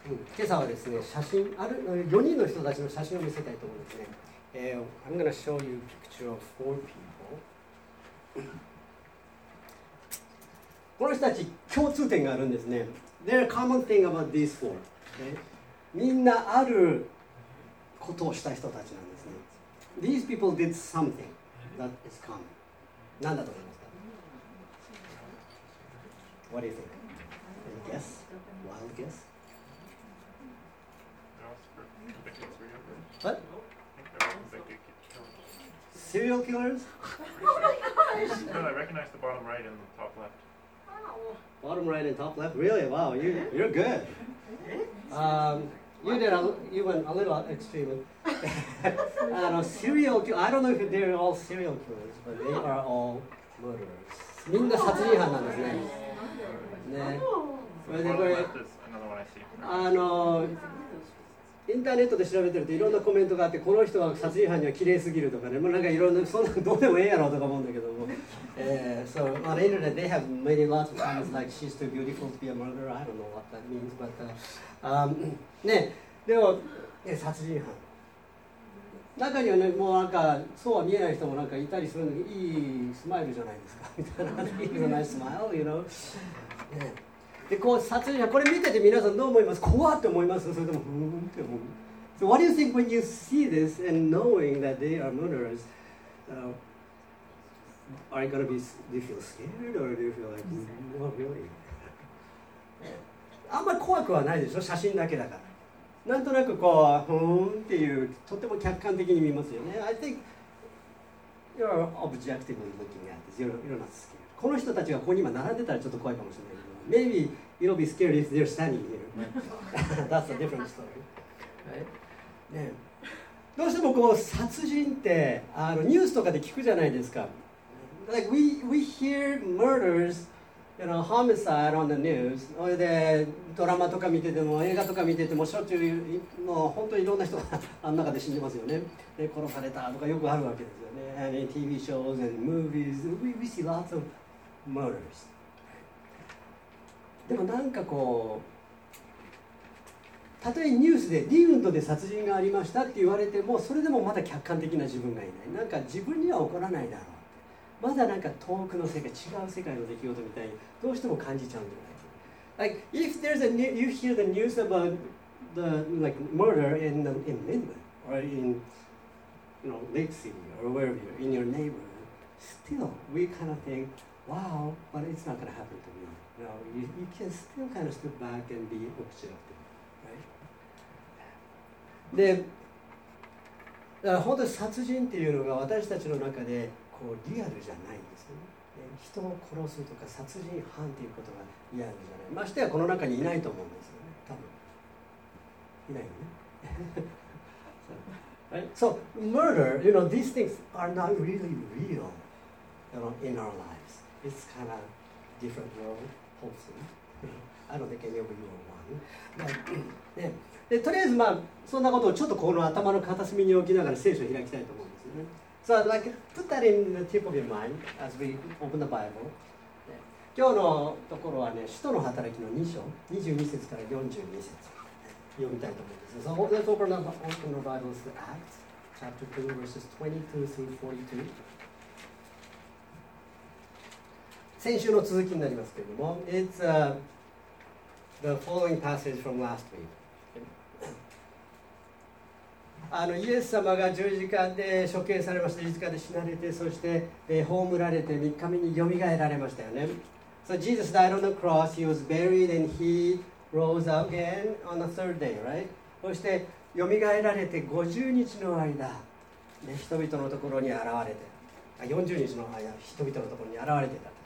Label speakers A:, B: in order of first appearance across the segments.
A: 今朝はですね、写真ある4人の人たちの写真を見せたいと思うんですね。I'm going to show you a picture of 4 people. この人たち共通点があるんですね。There are common thing about these 4、みんなあることをした人たちなんですね。These people did something that is common. 何だと思いますか？ What do you think? Any guess? Wild guess? What? Serial killers?
B: No, I recognize the bottom right and the top left.
A: Bottom right and top left? Really? Wow, you're good. You went a little extreme. Serial killers. I don't know if they're all serial killers, but they are all murderers. みんな殺人犯なんですね。ね。それでこれ、インターネットで調べてるといろんなコメントがあって、この人は殺人犯には綺麗すぎるとかね、もうなんかいろんな、そんなのどうでもええやろとか思うんだけども、So on the internet they have made lots of comments like she's too beautiful to be a murderer. I don't know what that means, but ね、でも、殺人犯。中にはね、もうなんかそうは見えない人もなんかいたりするのに、いいスマイルじゃないですかみたいな、いいナイススマイル、you know。でこう殺人犯、これ見てて皆さんどう思います？怖って思います？それともふーんって思う？ So what do you think when you see this and knowing that they are murderers? Are you gonna be? Do you feel scared or do you feel like, no, really? あんまり怖くはないでしょ、写真だけだから。なんとなくこうふーんっていうとても客観的に見ますよね。I think you're objectively looking at this. You're not scared. この人たちがここに今並んでたらちょっと怖いかもしれないけど、maybe you'll be scared if they're standing here. That's a different story. Right? ね、どうしてもこう殺人ってニュースとかで聞くじゃないですか。Like we hear murders.homicide on the news それでドラマとか見てても映画とか見ててもしょっちゅうもう本当にいろんな人があん中で死んでますよね。で殺されたとかよくあるわけですよね。And in TV shows and movies we see lots of murders。 でもなんかこうたとえニュースでリウンドで殺人がありましたって言われてもそれでもまだ客観的な自分がいない。なんか自分には起こらないだろう。まだなんか遠くの世界、違う世界の出来事みたいにどうしても感じちゃうんじゃないか。Like if there's you hear the news about the like murder in Midland or in Lake City or wherever you're in your neighborhood, still we kind of think, wow, but it's not going to happen to me. You can still kind of step back and be objective, right? で、だから本当に殺人っていうのが私たちの中でこうリアルじゃないんですよね。人を殺すとか殺人犯っていうことがリアルじゃない。ましてやこの中にいないと思うんですよね。多分いないよね。So murder, these things are not really real, in our lives. It's kind of different world, hopefully. I don't think any of you are one. ね、でとりあえずそんなことをちょっとこの頭の片隅に置きながら聖書を開きたいと思うんですよね。So like put that in the tip of your mind as we open the Bible. 今日のところはね、使徒の働きの2章、22節から42節読みたいと思うんです。So let's open the Bibles to Acts chapter 2 verses 22 through 42. 先週の続きになりますけれども、It's the following passage from last week.イエス様が十字架で処刑されました。十字架で死なれて、そして、葬られて3日目によみがえられましたよね。So Jesus died on the cross, he was buried and he rose again on the third day, right? そしてよみがえられて50日の間、人々のところに現れて、40日の間、人々のところに現れてたって書いてあ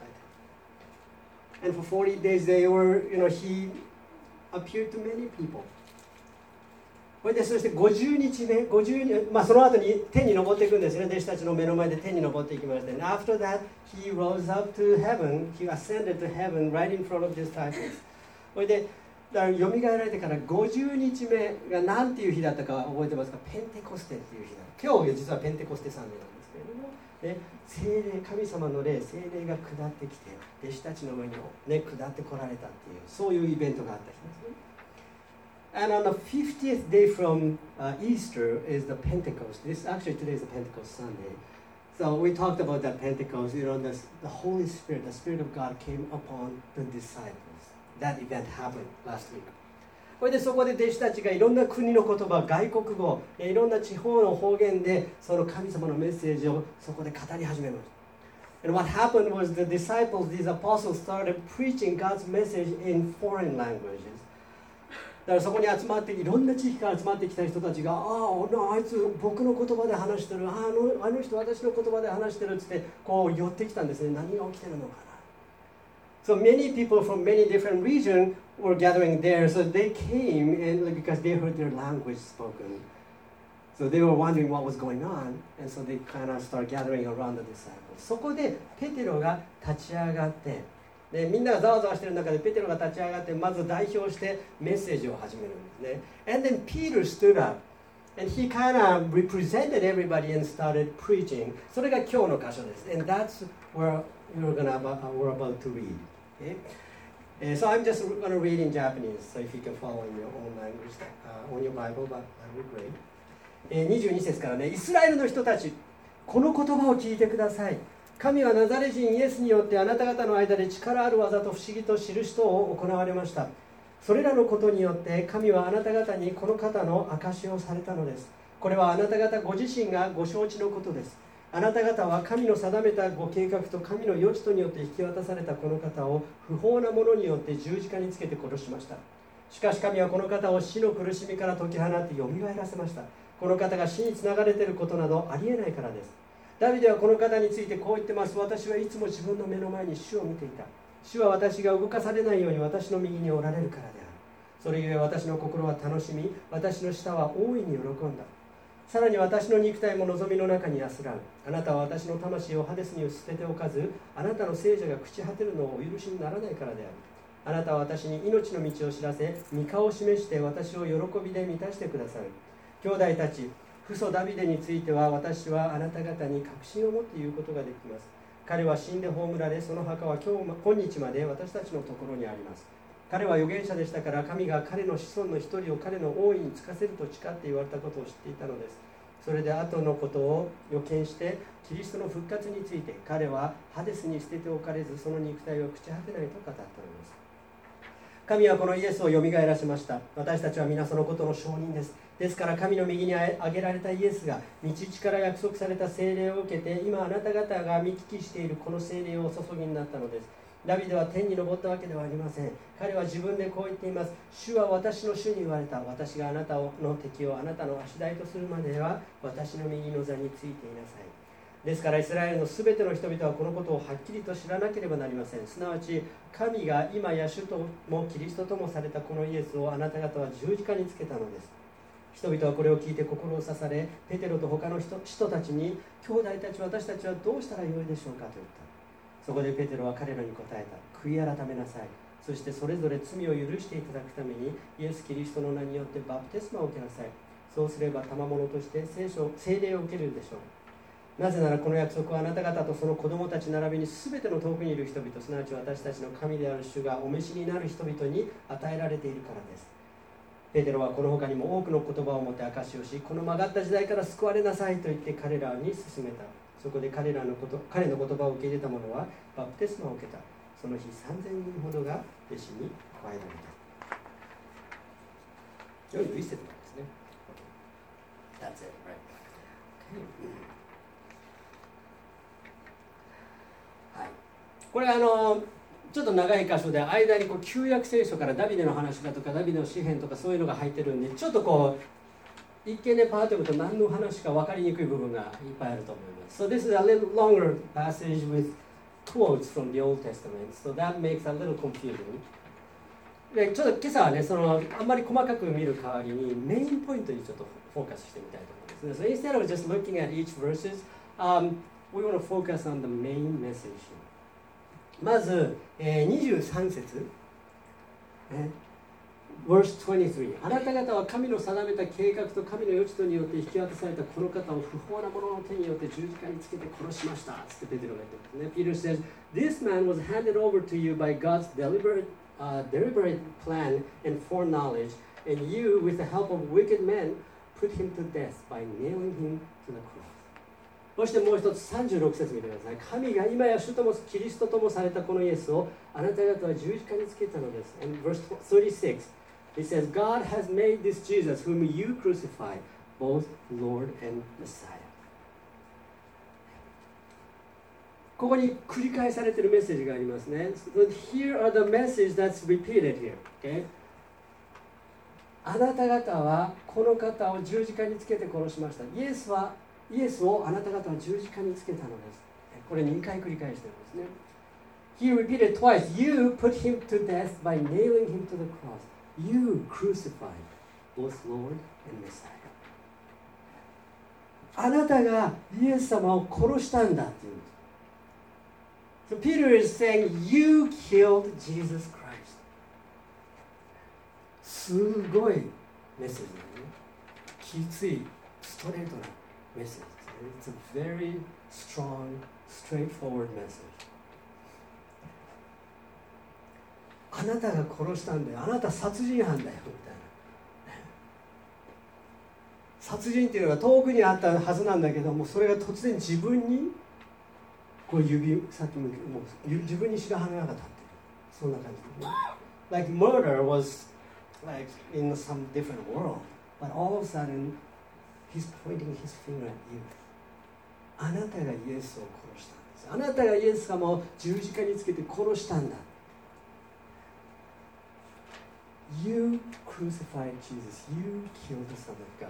A: る。And for 40 days they were, he appeared to many people.そして50日目、その後に天に昇っていくんですね。弟子たちの目の前で天に昇っていきましたね。After that, he rose up to heaven. He ascended to heaven right in front of his disciples. それで、よみがえられてから50日目が何ていう日だったか覚えてますか？ペンテコステっていう日だ。今日実はペンテコステサンデーなんですけれども、聖霊、神様の霊、聖霊が下ってきて、弟子たちの上に、下ってこられたっていう、そういうイベントがあった日ですね。 And on the 50th day from Easter is the Pentecost. Actually today is the Pentecost Sunday. So we talked about that Pentecost. The Holy Spirit, the Spirit of God came upon the disciples. That event happened last week. それでそこで弟子たちがいろんな国の言葉、外国語、いろんな地方の方言でその神様のメッセージをそこで語り始めました。And what happened was the disciples, these apostles, started preaching God's message in foreign languages. だからそこに集まっていろんな地域から集まってきた人たちがあいつ僕の言葉で話してるあの人私の言葉で話してるってこう寄ってきたんですね。何が起きてるのかな。So many people from many different regions were gathering there. So they came and because they heard their language spoken. So they were wondering what was going on. And so they kind of start gathering around the disciples. そこでペテロが立ち上がってでみんながざわざわしている中でペテロが立ち上がってまず代表してメッセージを始めるんですね。And then Peter stood up and he kind of represented everybody and started preaching. それが今日の箇所です。And that's where we're about to read. Okay? So I'm just going to read in Japanese. So if you can follow in your own language, on your Bible, that would be great. 22節からね、イスラエルの人たち、この言葉を聞いてください。神はナザレ人イエスによってあなた方の間で力ある技と不思議と印とを行われました。それらのことによって神はあなた方にこの方の証しをされたのです。これはあなた方ご自身がご承知のことです。あなた方は神の定めたご計画と神の余地とによって引き渡されたこの方を不法なものによって十字架につけて殺しました。しかし神はこの方を死の苦しみから解き放ってよみがえらせました。この方が死につながれていることなどありえないからです。ダビデはこの方についてこう言ってます。私はいつも自分の目の前に主を見ていた。主は私が動かされないように私の右におられるからである。それゆえ私の心は楽しみ、私の舌は大いに喜んだ。さらに私の肉体も望みの中に安らぐ。あなたは私の魂をハデスに捨てておかず、あなたの聖者が朽ち果てるのをお許しにならないからである。あなたは私に命の道を知らせ、御顔を示して私を喜びで満たしてくださる。兄弟たち、父祖ダビデについては私はあなた方に確信を持って言うことができます。彼は死んで葬られ、その墓は今日まで私たちのところにあります。彼は預言者でしたから、神が彼の子孫の一人を彼の王位に就かせると誓って言われたことを知っていたのです。それで後のことを予見してキリストの復活について彼はハデスに捨てておかれず、その肉体を朽ち果てないと語ったのです。神はこのイエスをよみがえらせました。私たちは皆そのことの証人です。ですから神の右に挙げられたイエスが御父から約束された聖霊を受けて、今あなた方が見聞きしているこの聖霊をお注ぎになったのです。ダビデは天に昇ったわけではありません。彼は自分でこう言っています。主は私の主に言われた。私があなたの敵をあなたの足台とするまでは私の右の座についていなさい。ですからイスラエルのすべての人々はこのことをはっきりと知らなければなりません。すなわち神が今や主ともキリストともされたこのイエスをあなた方は十字架につけたのです。人々はこれを聞いて心を刺され、ペテロと他の人たちに、兄弟たち私たちはどうしたらよいでしょうかと言った。そこでペテロは彼らに答えた。悔い改めなさい。そしてそれぞれ罪を許していただくためにイエス・キリストの名によってバプテスマを受けなさい。そうすれば賜物として聖霊を受けるでしょう。なぜならこの約束はあなた方とその子供たち並びに全ての遠くにいる人々、すなわち私たちの神である主がお召しになる人々に与えられているからです。ペテロはこの他にも多くの言葉を持って証しをし、この曲がった時代から救われなさいと言って彼らに勧めた。そこで彼の言葉を受け入れた者はバプテスマを受けた。その日3000人ほどが弟子に加えられた。41節なんですね。That's it, right? はい。これちょっと長い箇所で間に旧約聖書からダビデの話だとかダビデの詩篇とかそういうのが入ってるんで、ちょっと一見でパーッと読むと何の話か分かりにくい部分がいっぱいあると思います。So this is a little longer passage with quotes from the Old Testament, so that makes a little confusing. でちょっと今朝はね、あんまり細かく見る代わりにメインポイントにちょっとフォーカスしてみたいと思いますね。So instead of just looking at each verses, we want to focus on the main message. まず、23節、Verse 23、あなた方は神の定めた計画と神の余地とによって引き渡されたこの方を不法な者の手によって十字架につけて殺しましたってペテロが言ってますね。Peter says, This man was handed over to you by God's deliberate plan and foreknowledge, And you, with the help of wicked men, put him to death by nailing him to the cross. そしてもう一つ36節見てください。神が今や主ともキリストともされたこのイエスをあなた方は十字架につけたのです。And verse 36, it says, God has made this Jesus whom you crucified, both Lord and Messiah. ここに繰り返されているメッセージがありますね。So here are the message that's repeated here. Okay? あなた方はこの方を十字架につけて殺しました。イエスをあなた方は十字架につけたのです。これ2回繰り返しているんですね。He repeated twice. You put him to death by nailing him to the cross. You crucified both Lord and Messiah. あなたがイエス様を殺したんだっていうんです。So Peter is saying, you killed Jesus Christ. すごいメッセージですね。きつい、ストレートなメッセージですね。It's a very strong, straightforward message. あなたが殺したんだよ。あなた殺人犯だよ。みたいな。殺人っていうのは遠くにあったはずなんだけども、それが突然自分にこう指先向け、もう自分に白羽が立ってる。そんな感じで、ね。Like murder was like in some different world, but all of a sudden he's pointing his finger at you. あなたがイエスを殺したんです。あなたがイエス様を十字架につけて殺したんだ。You crucified Jesus. You killed the Son of God.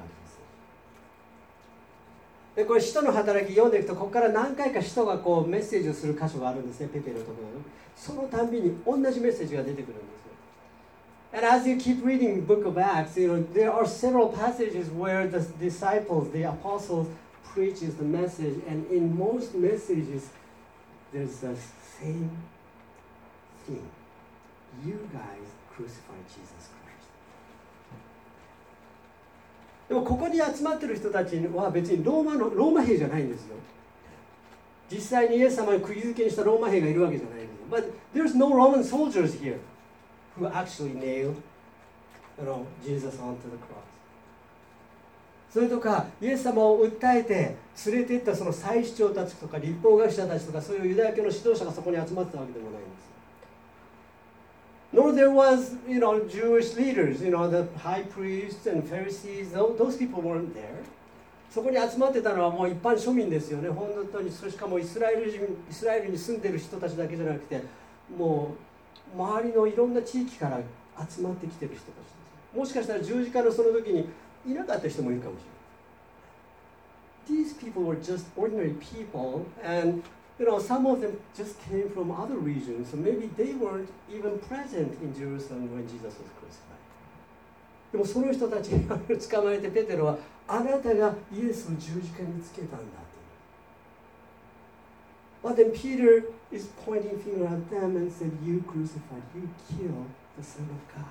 A: でこれ使徒の働き読んでいくとここから何回か使徒がこうメッセージをする箇所があるんですね。ペテロのところにそのたんびに同じメッセージが出てくるんですよ。And as you keep reading the book of Acts, there are several passages where the disciples, the apostles, preaches the message, and in most messages, there's the same theme. You guys crucified Jesus Christ. でもここに集まってる人たちは別にローマ兵じゃないんですよ。実際にイエス様を釘付けにしたローマ兵がいるわけじゃないんですよ。But there's no Roman soldiers here who actually nailed, Jesus onto the cross. それとかイエス様を訴えて連れて行ったその祭司長たちとか律法学者たちとかそういうユダヤ教の指導者がそこに集まってたわけでもないんです。Nor there was, Jewish leaders, the high priests and Pharisees, those people weren't there. そこに集まってたのはもう一般庶民ですよね。本当にしかもイスラエルに住んでる人たちだけじゃなくて、もう周りのいろんな地域から集まってきてる人たちです。もしかしたら十字架のその時にいなかった人もいるかもしれない。These people were just ordinary people, and some of them just came from other regions, so maybe they weren't even present in Jerusalem when Jesus was crucified. でもその人たちに捕まえてペテロはあなたがイエスを十字架につけたんだと。But then Peter is pointing finger at them and said, You crucified, you killed the Son of God.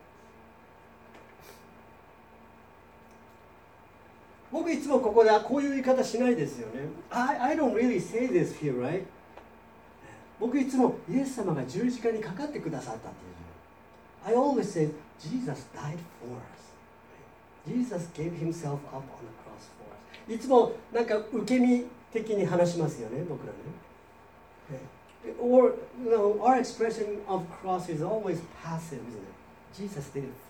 A: 僕いつもここでこういう言い方しないですよね。I don't really say this here, right? 僕いつもイエス様が十字架にかかってくださったっていう。I always say Jesus died for us. Jesus gave himself up on the cross for us. いつもなんか受け身的に話しますよね、僕らね。Or, our expression of cross is always passive, isn't it? Jesus did it for me.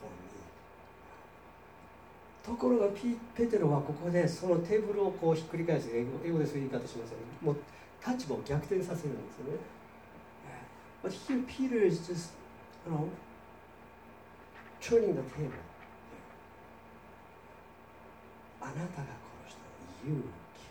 A: ところがペテロはここでそのテーブルをこうひっくり返す、英語でそういう言い方しますよね。もう立場を逆転させるんですよね。But here Peter is just, turning the table. あなたが殺した。You killed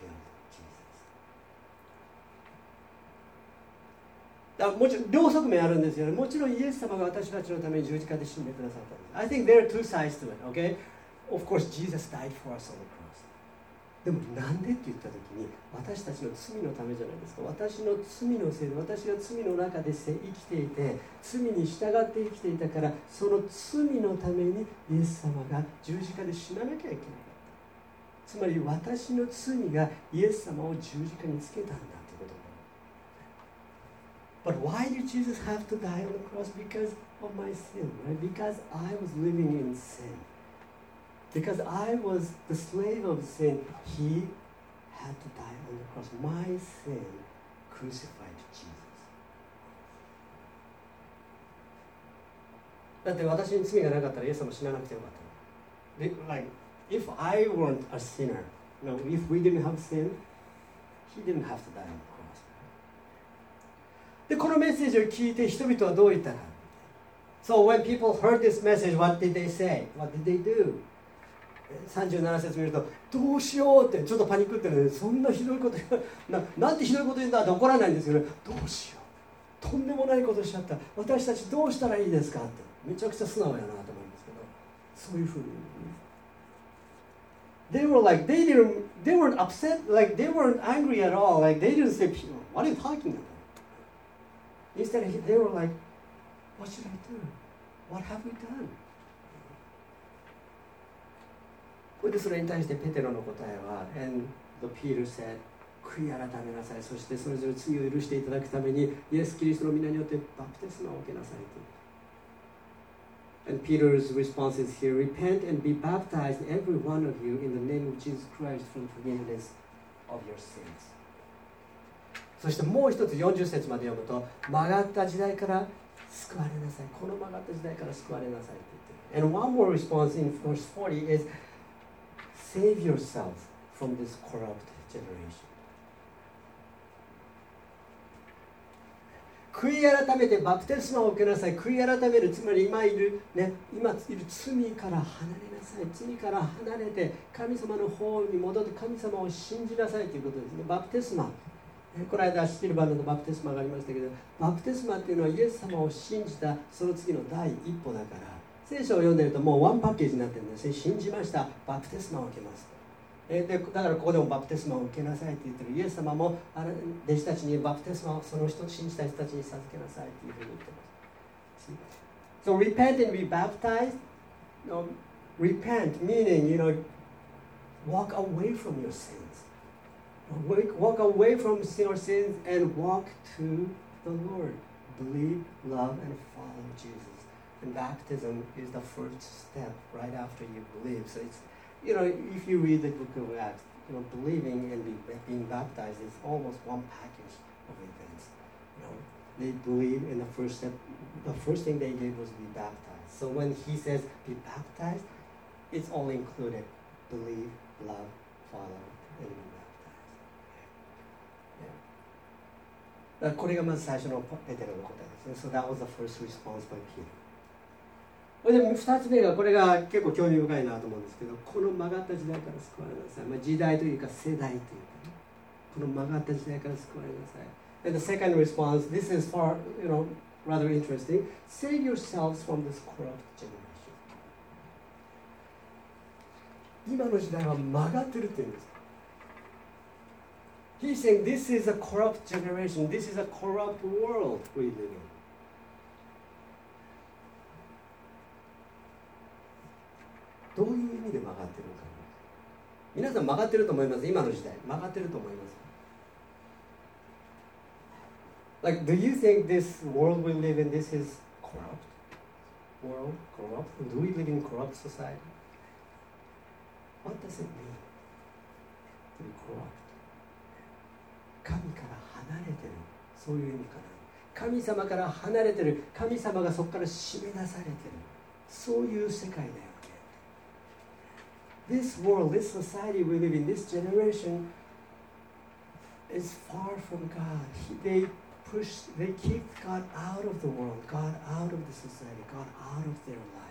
A: Jesus. だからもちろん両側面あるんですよね。もちろんイエス様が私たちのために十字架で死んでくださったんです。I think there are two sides to it, okay?Of course, Jesus died for us on the cross. でもなんでって言ったときに私たちの罪のためじゃないですか。私の罪のせいで私が罪の中で生きていて罪に従って生きていたからその罪のためにイエス様が十字架で死ななきゃいけなかった。つまり私の罪がイエス様を十字架につけたんだということ But why did Jesus have to die on the cross? Because of my sin, right? Because I was living in sin. Because I was the slave of sin, he had to die on the cross. My sin crucified Jesus. だって私に罪がなかったらイエス様死ななくてよかった。Like, if I weren't a sinner, no, if we didn't have sin, he didn't have to die on the cross. で、このメッセージを聞いて人々はどう言ったか。So when people heard this message, what did they say? What did they do? 37節見ると、どうしようってちょっとパニックってね、そんなひどいことなんてひどいこと言うんだって怒らないんですけど、どうしよう。とんでもないことしちゃった。私たちどうしたらいいですかって。めちゃくちゃ素直やなと思うんですけど、そういうふうに。They were like, they weren't upset, like they weren't angry at all, like they didn't say, what are you talking about? Instead, they were like, what should I do? What have we done? これでそれに対してペテロの答えは、and the Peter said, 悔い改めなさい。そしてそれぞれ罪を許していただくために、イエス・キリストの皆によってバプテスマを受けなさいと。And Peter's response is here, repent and be baptized, every one of you, in the name of Jesus Christ for the forgiveness of your sins. そしてもう一つ40節まで読むと、曲がった時代から救われなさい。この曲がった時代から救われなさいと言ってる。And one more response in verse 40 is, save yourself from this corrupt generation. 悔い改めてバプテスマを受けなさい。悔い改める、つまり今いる罪から離れなさい。罪から離れて神様の方に戻って神様を信じなさいということですね。バプテスマ、この間シルバーのバプテスマがありましたけど、バプテスマっていうのはイエス様を信じたその次の第一歩だから、聖書を読んでるともうワンパッケージになってるんですね。信じました、バプテスマを受けます。でだからここでもバプテスマを受けなさいって言ってる。イエス様も弟子たちにバプテスマをその人を信じた人たちに授けなさいっていうふうに言ってます。So repent and be baptized. Repent meaning, walk away from your sins. Walk away from your sins and walk to the Lord. Believe, love, and follow Jesus. And baptism is the first step right after you believe. So it's, if you read the book of Acts, believing and being baptized is almost one package of events. They believe in the first step. The first thing they did was be baptized. So when he says be baptized, it's all included. Believe, love, follow, and be baptized. だからこれがまず最初のペテロの答えですね。So that was the first response by Peter. で2つ目が、これが結構興味深いなと思うんですけど、この曲がった時代から救われなさい。時代というか世代というか、この曲がった時代から救われなさい。And the second response, this is far, rather interesting. Save yourselves from this corrupt generation. 今の時代は曲がってるって言うんです。He's saying this is a corrupt generation. This is a corrupt world we live in. どういう意味で曲がってるのか。皆さん曲がってると思います。今の時代曲がってると思います。Like, do you think this world we live in, this is corrupt? World corrupt? Do we live in corrupt society? What does it mean to be corrupt? 神から離れてる、そういう意味かな。神様から離れてる、神様がそこから締め出されてる、そういう世界だよね。This world, this society we live in, this generation is far from God. They keep God out of the world, God out of the society, God out of their life.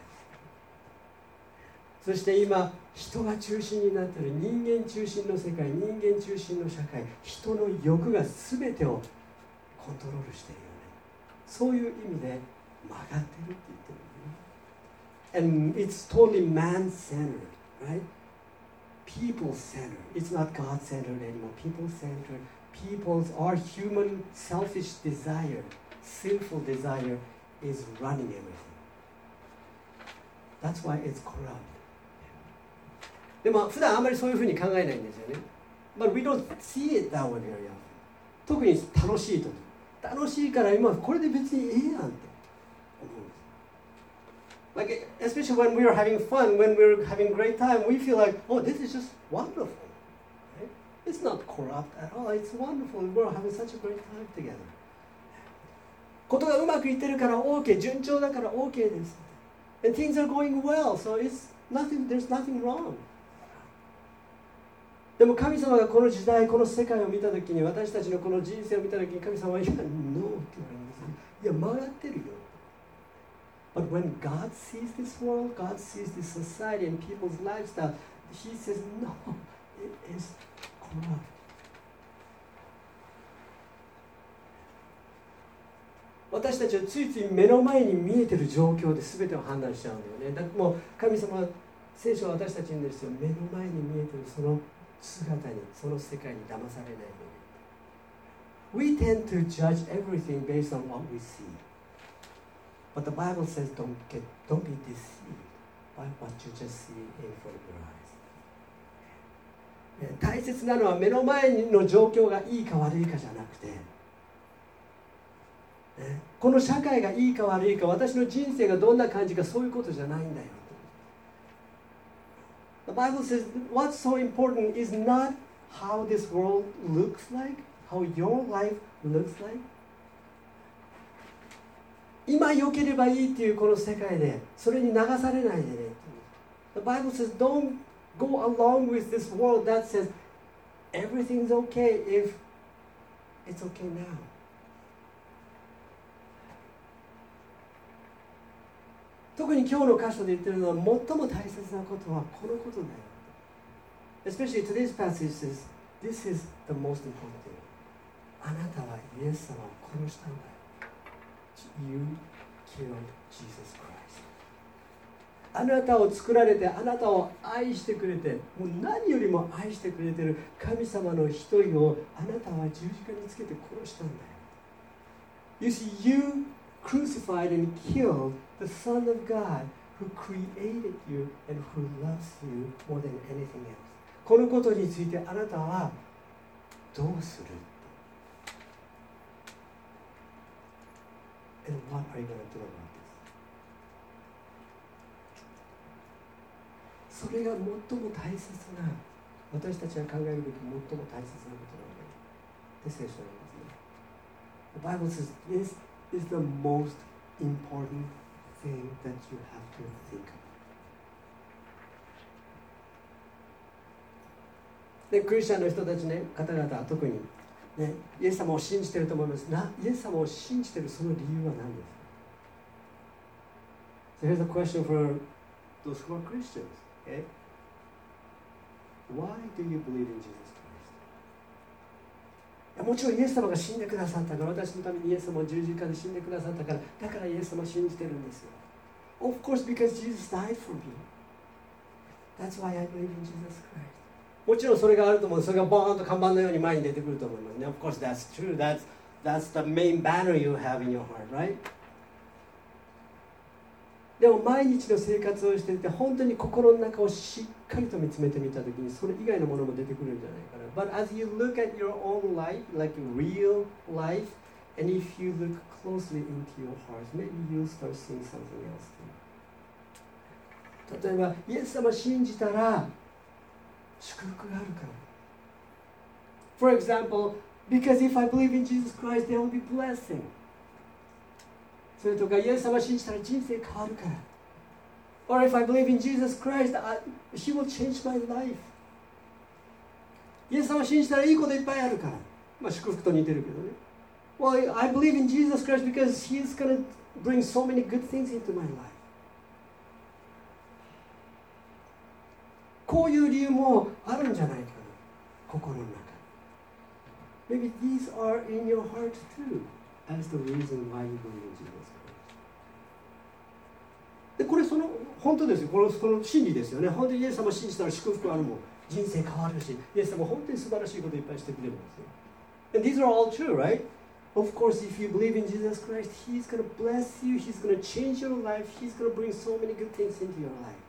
A: そして今、人が中心になっている、人間中心の世界、人間中心の社会、人の欲が全てをコントロールしているよね。そういう意味で曲がってるって言ってるよね。And it's totally man-centered, right? People-centered. It's not God-centered anymore. People-centered. Our human selfish desire, sinful desire is running everything. That's why it's corrupt. でも普段あんまりそういうふうに考えないんですよね。But we don't see it that way very often. 特に楽しい時、 楽しいから今これで別にええやんって思うんです。Like, especially when we are having fun, when we're having great time, we feel like, oh, this is just wonderful. Right? It's not corrupt at all. It's wonderful. We're having such a great time together. ことがうまくいってるから OK、順調だから OK です。And things are going well, so there's nothing wrong. でも神様がこの時代、この世界を見たときに、私たちのこの人生を見たときに、神様は、いや、ノーって言われるんですよ。いや、曲がってるよ。But when God sees this world, God sees this society and people's lifestyle, He says, no, it is corrupt. 私たちはついつい目の前に見えている状況で全てを判断しちゃうんだよね。だからもう神様は聖書は私たちにですよ、目の前に見えているその姿に、その世界に騙されないように。We tend to judge everything based on what we see. But the Bible says don't be deceived by what you just see in front of your eyes. 大切なのは目の前の状況がいいか悪いかじゃなくて、この社会がいいか悪いか、私の人生がどんな感じか、そういうことじゃないんだよ。The Bible says what's so important is not how this world looks like, how your life looks like. 今良ければいいっていうこの世界でそれに流されないでね。The Bible says don't go along with this world that says everything's okay if it's okay now. 特に今日の箇所で言ってるのは最も大切なことはこのことだよ。Especially today's passage says this is the most important thing. あなたはイエス様を殺したんだよ。You killed Jesus Christ. あなたを作られて、あなたを愛してくれて、もう何よりも愛してくれている神様の一人をあなたは十字架につけて殺したんだよ。You see, you crucified and killed the Son of God who created you and who loves you more than anything else. このことについてあなたはどうする？And what are you going to do about this? それが最も大切な、私たちが考えるべき最も大切なことなので、聖書なんですね。The Bible says this is the most important thing that you have to think of. で、クリスチャンの人たちね、方々は特にね、イエス様を信じていると思います。イエス様を信じているその理由は何ですか？ So here's a question for those who are Christians. Okay? Why do you believe in Jesus Christ? もちろんイエス様が死んでくださったから、私のためにイエス様を十字架で死んでくださったから、だからイエス様を信じてるんですよ。Of course, because Jesus died for me. That's why I believe in Jesus Christ.もちろんそれがあると思う。それがボーンと看板のように前に出てくると思いますね。Of course, that's true. That's the main banner you have in your heart, right? でも毎日の生活をしていて、本当に心の中をしっかりと見つめてみたときに、それ以外のものも出てくるんじゃないかな。But as you look at your own life, like real life, and if you look closely into your heart, maybe you'll start seeing something else too. 例えば、イエス様を信じたら、祝福があるから。For example, because if I believe in Jesus Christ, there will be blessing. それとか、イエス様を信じたら人生変わるから。Or if I believe in Jesus Christ, He will change my life. イエス様を信じたらいいこといっぱいあるから。まあ祝福と似てるけどね。Well, I believe in Jesus Christ because He's going to bring so many good things into my life.こういう理由もあるんじゃないかな、心の中。Maybe these are in your heart too, as the reason why you believe in Jesus Christ. で、これ本当ですよ。この真理ですよね。本当にイエス様を信じたら祝福あるもん。人生変わるし、イエス様本当に素晴らしいこといっぱいしてくれるんですよ。And these are all true, right? Of course, if you believe in Jesus Christ, He's going to bless you, He's going to change your life, He's going to bring so many good things into your life.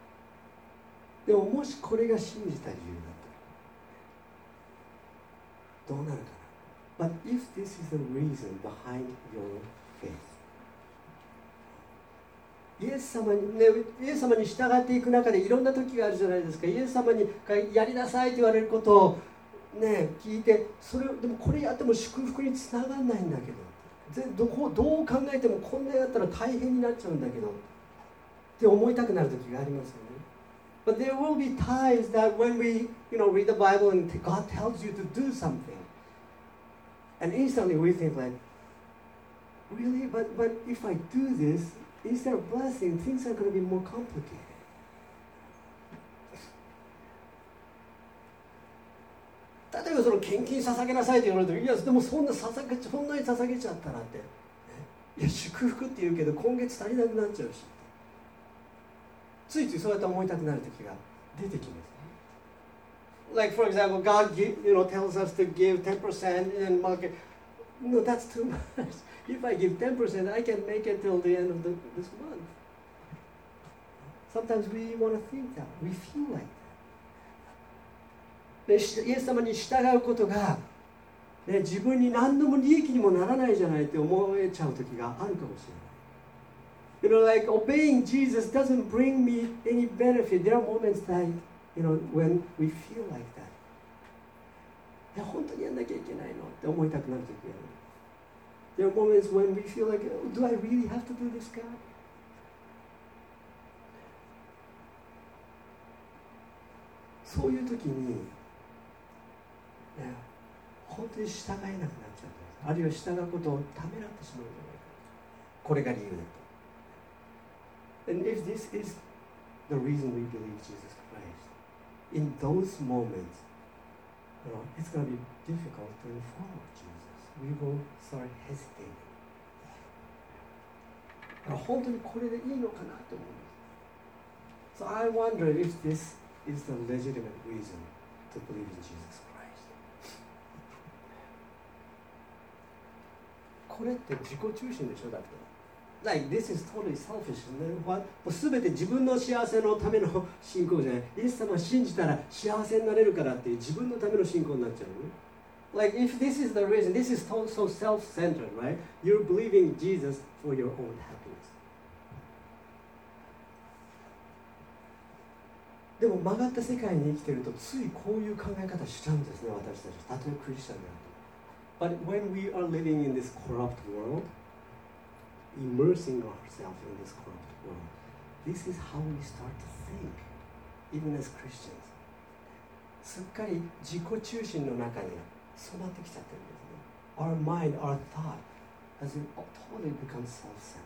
A: でももしこれが信じた理由だどうなるかな。 But if this is the reason behind your faith、 イエス様にね、イエス様に従っていく中でいろんな時があるじゃないですか。イエス様にやりなさいと言われることをね、聞いて、それをでもこれやっても祝福につながらないんだけど、どう考えてもこんなやったら大変になっちゃうんだけどって思いたくなる時がありますよね。But there will be times that when we, read the Bible and God tells you to do something, and instantly we think like, really? But if I do this, instead of blessing, things are going to be more complicated. 例えばその献金捧げなさいと言われると、いやでもそんなに捧げちゃったらって、いや祝福って言うけど今月足りなくなっちゃうし、ついついそうやって思いたくなる時が出てきます。Like for example, God tells us to give 10% and market. No, that's too much. If I give 10%, I can make it till the end of this month. Sometimes we want to think that. We feel like that. イエス様に従うことが、ね、自分に何の利益にもならないじゃないって思えちゃう時があるかもしれない。Like obeying Jesus doesn't bring me any benefit. There are moments that, when we feel like that. いや本当にやんなきゃいけないのって思いたくなる時がある。There are moments when we feel like, do I really have to do this, God? そういう時に、本当に従えなくなっちゃう。あるいは従うことをためらってしまうんじゃないか。これが理由だと。And if this is the reason we believe Jesus Christ, in those moments, it's going to be difficult to follow Jesus. We will start hesitating. 本当にこれでいいのかなと思うんです。So I wonder if this is the legitimate reason to believe in Jesus Christ. これって自己中心でしょ。だって。Like this is totally selfish. すべて自分の幸せのための信仰じゃない。イエス様を信じたら幸せになれるからっていう自分のための信仰になっちゃうね。Like if this is the reason, this is so self-centered, right? You're believing Jesus for your own happiness. でも曲がった世界に生きてるとついこういう考え方しちゃうんですね、私たち。たとえクリスチャンであると。But when we are living in this corrupt world, immersing ourselves in this corrupt world, this is how we start to think, even as Christians. すっかり自己中心の中に染まってきちゃってるんですね。Our mind, our thought has totally become self-centered.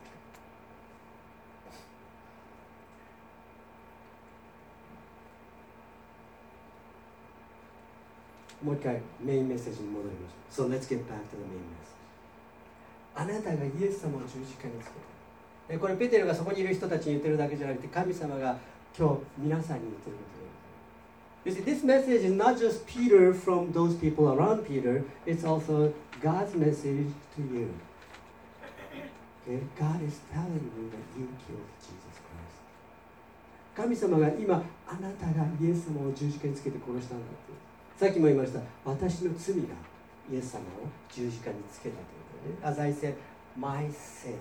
A: もう一回メインメッセージに戻りましょう。So let's get back to the main message. あなたがイエス様を十字架につけた。これペテルがそこにいる人たちに言ってるだけじゃなくて、神様が今日皆さんに言ってることです。You see, this message is not just Peter from those people around Peter, it's also God's message to you. Okay? God is telling you that you killed Jesus Christ. 神様が今、あなたがイエス様を十字架につけて殺したんだって。さっきも言いました、私の罪がイエス様を十字架につけたということね。As I said, my sin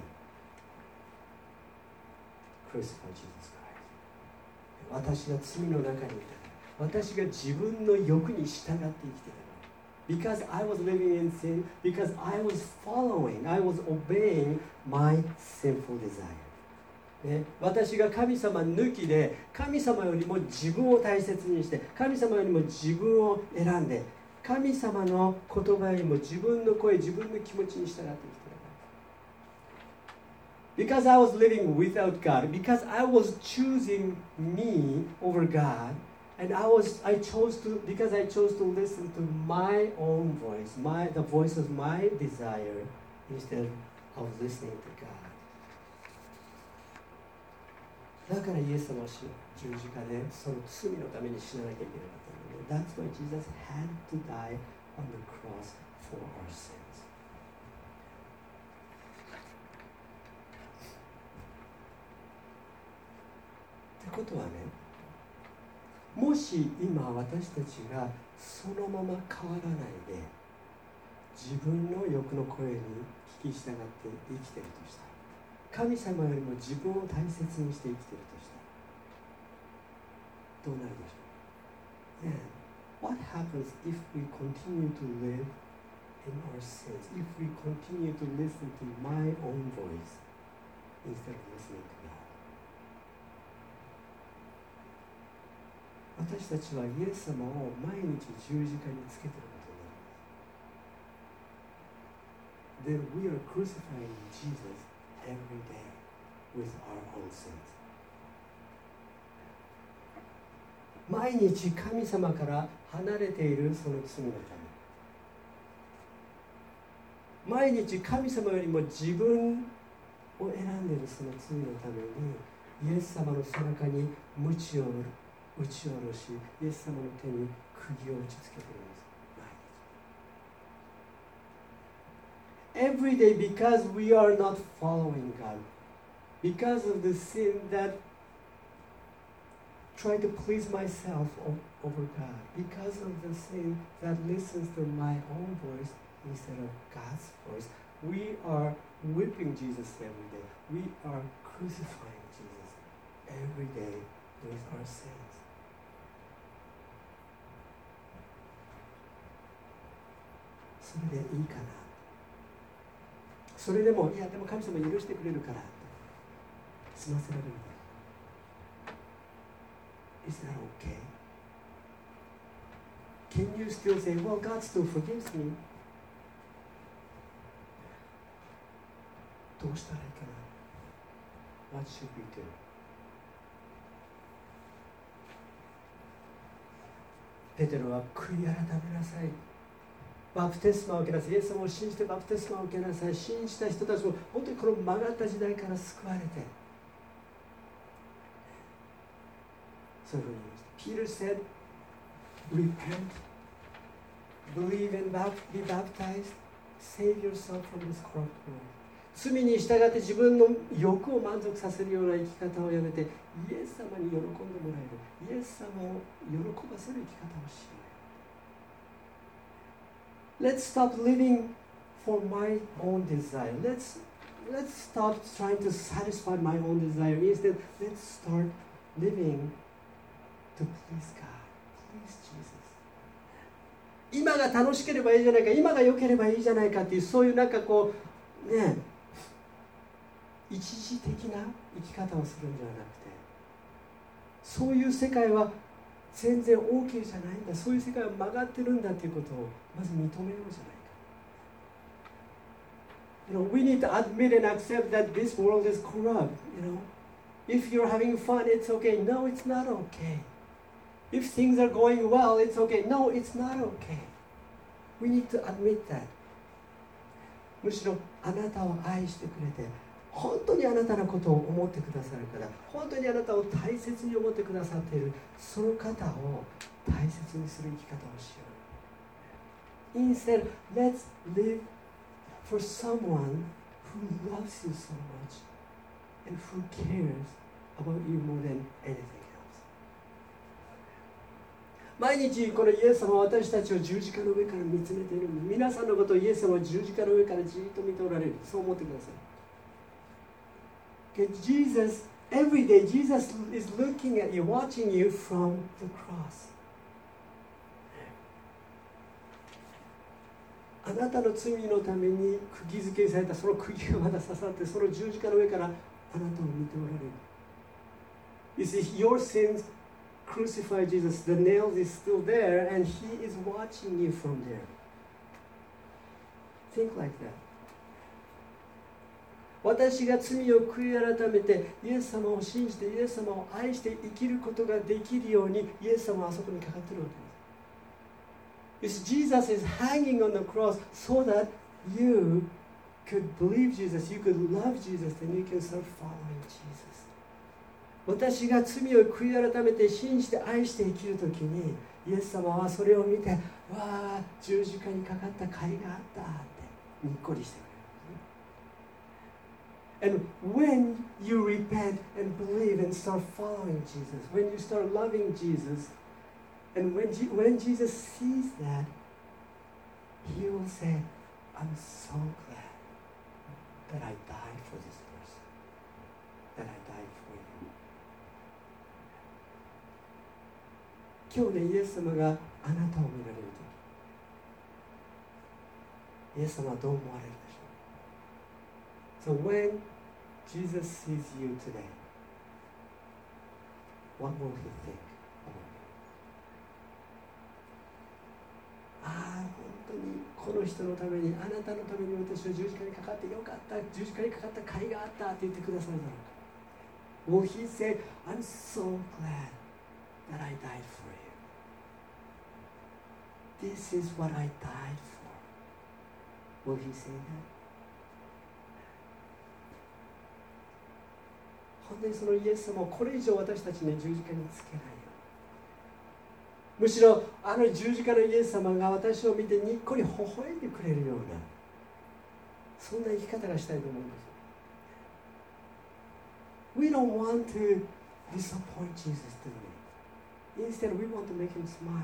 A: crucified Jesus Christ. 私が罪の中にいた。私が自分の欲に従って生きてた。Because I was living in sin, because I was following, I was obeying my sinful desire. ね、私が神様抜きで神様よりも自分を大切にして神様よりも自分を選んで神様の言葉よりも自分の声自分の気持ちに従って生きている。Because I was living without God, because I was choosing me over God, and because I chose to listen to my own voice, the voice of my desire, instead of listening to God. だからイエス様は十字架でその罪のために死ななきゃいけなかったので、That's why Jesus had to die on the cross for our sins. ってことはね、もし今私たちがそのまま変わらないで自分の欲の声に聞き従って生きているとしたら、神様よりも自分を大切にして生きているとしたらどうなるでしょう。ね、What happens if we continue to live in our sins, if we continue to listen to my own voice instead of listening to God? 私たちはイエス様を毎日十字架につけていることになります。Then we are crucifying Jesus every day with our own sins. 毎日神様から離れているその罪のため、毎日神様よりも自分を選んでいるその罪のためにイエス様の背中に鞭を打ち下ろし、イエス様の手に釘を打ちつけています。Every day, because we are not following God, because of the sin that try to please myself over God, because of the sin that listens to my own voice instead of God's voice, we are whipping Jesus every day. We are crucifying Jesus every day with our sins. それでいいかな。それでも、いやでも神様許してくれるから済ませられる。Is that okay? Can you still say, well, God still forgives me? どうしたらいいかな？ What should we do? ペテロは悔い改めなさい。バプテスマを受けなさい。イエス様を信じてバプテスマを受けなさい。信じた人たちも本当にこの曲がった時代から救われて、そういうふうに言いました。Peter said, repent, believe and be baptized, save yourself from this corrupt world. 罪に従って自分の欲を満足させるような生き方をやめて、イエス様に喜んでもらえる、イエス様を喜ばせる生き方をしよう。Let's stop living for my own desire. Let's stop trying to satisfy my own desire. Instead, let's start living to please God. Please Jesus. 今が楽しければいいじゃないか、今が良ければいいじゃないかっていう、そういうなんかこうね、一時的な生き方をするんじゃなくて、そういう世界は全然 OK じゃないんだ、そういう世界は曲がってるんだということをまず認めようじゃないか。We need to admit and accept that this world is corrupt. If you're having fun, it's okay. No, it's not okay. If things are going well, it's okay. No, it's not okay. We need to admit that. むしろあなたを愛してくれて、本当にあなたのことを思ってくださるから、本当にあなたを大切に思ってくださっている、その方を大切にする生き方をしよう。Instead, let's live for someone who loves you so much and who cares about you more than anything else. 毎日このイエス様は私たちを十字架の上から見つめているんで、皆さんのことをイエス様は十字架の上からじっと見ておられる。そう思ってください。Okay, Jesus, every day, Jesus is looking at you, watching you from the cross. あなたの罪のために釘付けされたその釘がまだ刺さって、その十字架の上からあなたを見ておられる。You see, your sins crucified Jesus. The nails is still there, and He is watching you from there. Think like that. 私が罪を悔い改めてイエス様を信じてイエス様を愛して生きることができるようにイエス様はあそこにかかっているわけです。Jesus is hanging on the cross so that you could believe Jesus, you could love Jesus, and you can start following Jesus. 私が罪を悔い改めて信じて愛して生きるときにイエス様はそれを見て、わあ、十字架にかかった甲斐があったってにっこりしてくれる。And when you repent and believe and start following Jesus, when you start loving Jesus, and when Jesus sees that, He will say, I'm so glad that I died for this person, that I died for you.今日ね、イエス様があなたを見られるとき、イエス様はどう思われるでしょう。So when Jesus sees you today, what will he think of you? ああ、本当にこの人のために、あなたのために私は十字架にかかってよかった、十字架にかかった甲斐があったって言ってくださるだろうか。Will he say, I'm so glad that I died for you? This is what I died for. Will he say that? 本当にそのイエス様をこれ以上私たちに十字架につけないよ。むしろあの十字架のイエス様が私を見てにっこり微笑んでくれるような、そんな生き方がしたいと思うんです。We don't want to disappoint Jesus, do we? Instead, we want to make him smile.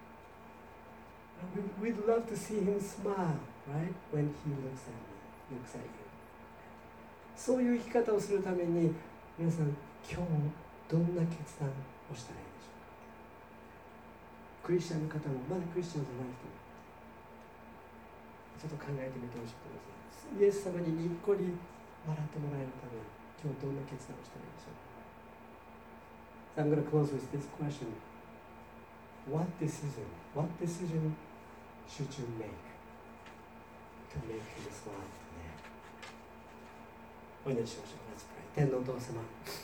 A: We'd love to see him smile, right? When he looks at me, looks at you. そういう生き方をするために、皆さん、今日どんな決断をしたらいいでしょうか。クリスチャンの方も、まだクリスチャンじゃない人も、ちょっと考えてみてほしいと思います。イエス様ににっこり笑ってもらえるために、今日どんな決断をしたらいいでしょうか。So I'm going to close with this question. What decision should you make to make him smile today? お祈りしましょう。Let's pray. 天のお父様、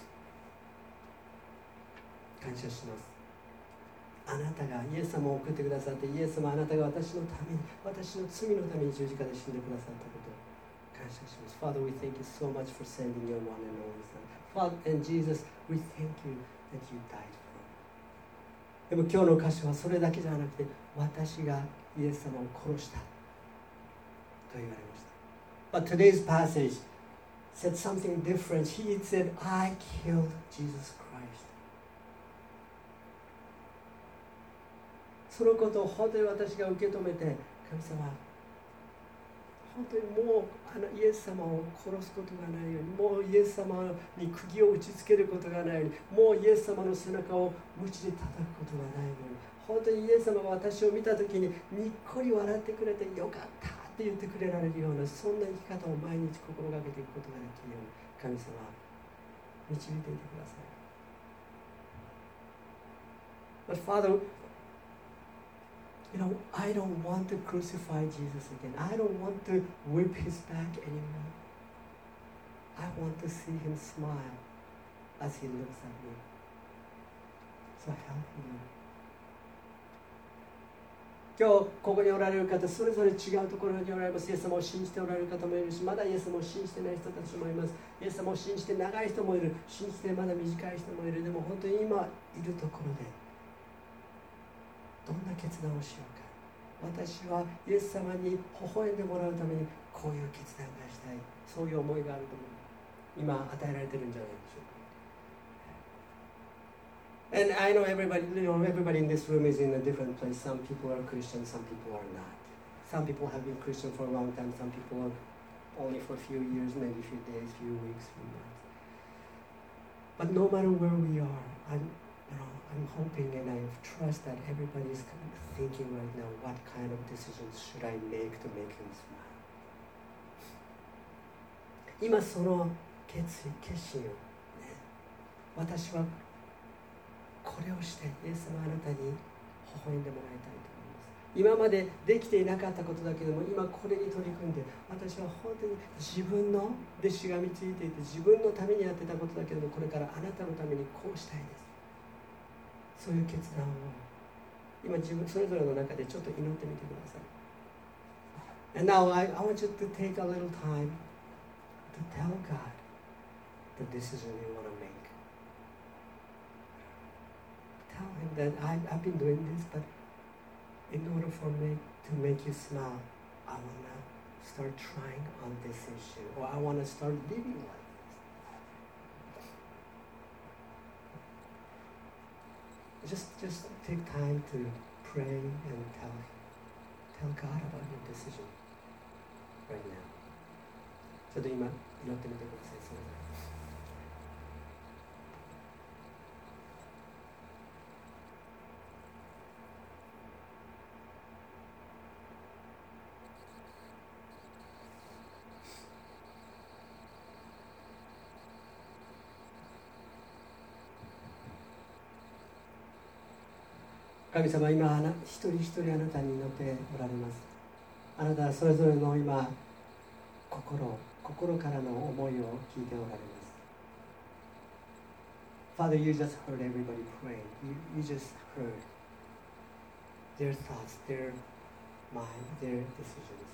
A: 感謝します。あなたがイエス様を送ってくださって、イエス様あなたが私のために、私の罪のために十字架で死んでくださったことを感謝します。Father, we thank you so much for sending your one and only Son. Father, and Jesus, we thank you that you died for us. でも今日の歌詞はそれだけじゃなくて、私がイエス様を殺したと言われました。But today's passage said something different. He said, I killed Jesus Christ. そのことを本当に私が受け止めて、神様、本当にもうイエス様を殺すことがないように、もうイエス様に釘を打ちつけることがないように、もうイエス様の背中を鞭で叩くことがないように、本当にイエス様が私を見たときににっこり笑ってくれてよかったって言ってくれられるような、そんな生き方を毎日心がけていくことができるように、神様導いていてください。But Father, I don't want to crucify Jesus again. I don't want to whip his back anymore. I want to see him smile as he looks at me. So help me. 今日ここにおられる方、それぞれ違うところにおられます。イエス様を信じておられる方もいるし、まだイエス様を信じてない人たちもいます。イエス様を信じて長い人もいる、信じてまだ短い人もいる。でも本当に今いるところでどんな決断をしようか。私はイエス様に微笑んでもらうためにこういう決断がしたい、そういう思いがあると思う。今与えられてるんじゃないでしょうか。And I know everybody in this room is in a different place. Some people are Christian, some people are not. Some people have been Christian for a long time, some people are only for a few years, maybe a few days, few weeks, few months. But no matter where we are, I'm hoping and I trust that everybody is thinking right now, what kind of decisions should I make to make him smile? 今その決心を、ね、私はこれをしてイエス様あなたに微笑んでもらいたいと思います。今までできていなかったことだけども、今これに取り組んで、私は本当に自分のでしがみついていて、自分のためにやってたことだけども、これからあなたのためにこうしたいです。そういう決断を今自分それぞれの中でちょっと祈ってみてください。And now I want you to take a little time to tell God the decision you want to make. Tell him that I've been doing this, but in order for me to make you smile, I want to start trying on this issue, or I want to start living like this. Just take time to pray and tell God about your decision. right now. ちょっと今祈ってみてください。それぞれ神様、今一人一人あなたに祈っておられます。あなたはそれぞれの今心からの思いを聞いておられます。 Father, you just heard everybody praying. You just heard their thoughts, their mind, their decisions.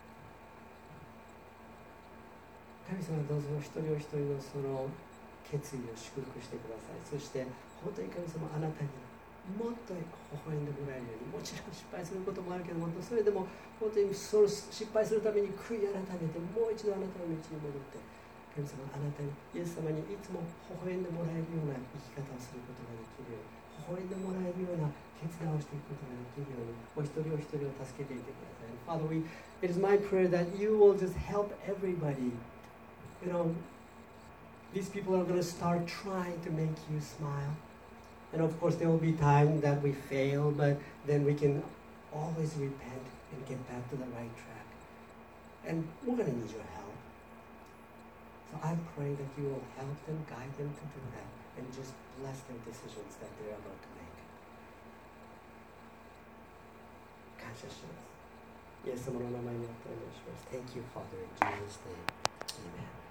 A: 神様、どうぞ一人お一人のその決意を祝福してください。そして本当に神様、あなたにもっと微笑んでもらえるように、もちろん失敗することもあるけども、それでも本当にその失敗するために悔い改めて、もう一度あなたの道に戻って、神様、あなたに、イエス様にいつも微笑んでもらえるような生き方をすることができるように、微笑んでもらえるような決断をしていくことができるように、お一人お一人を助けていてください。Father, it is my prayer that you will just help everybody. You know, these people are going to start trying to make you smile.And of course, there will be time that we fail, but then we can always repent and get back to the right track. And we're going to need your help. So I pray that you will help them, guide them to do that, and just bless their decisions that they're about to make. 感謝します。イエス様の名前によってお願いします。Thank you, Father, in Jesus' name. Amen.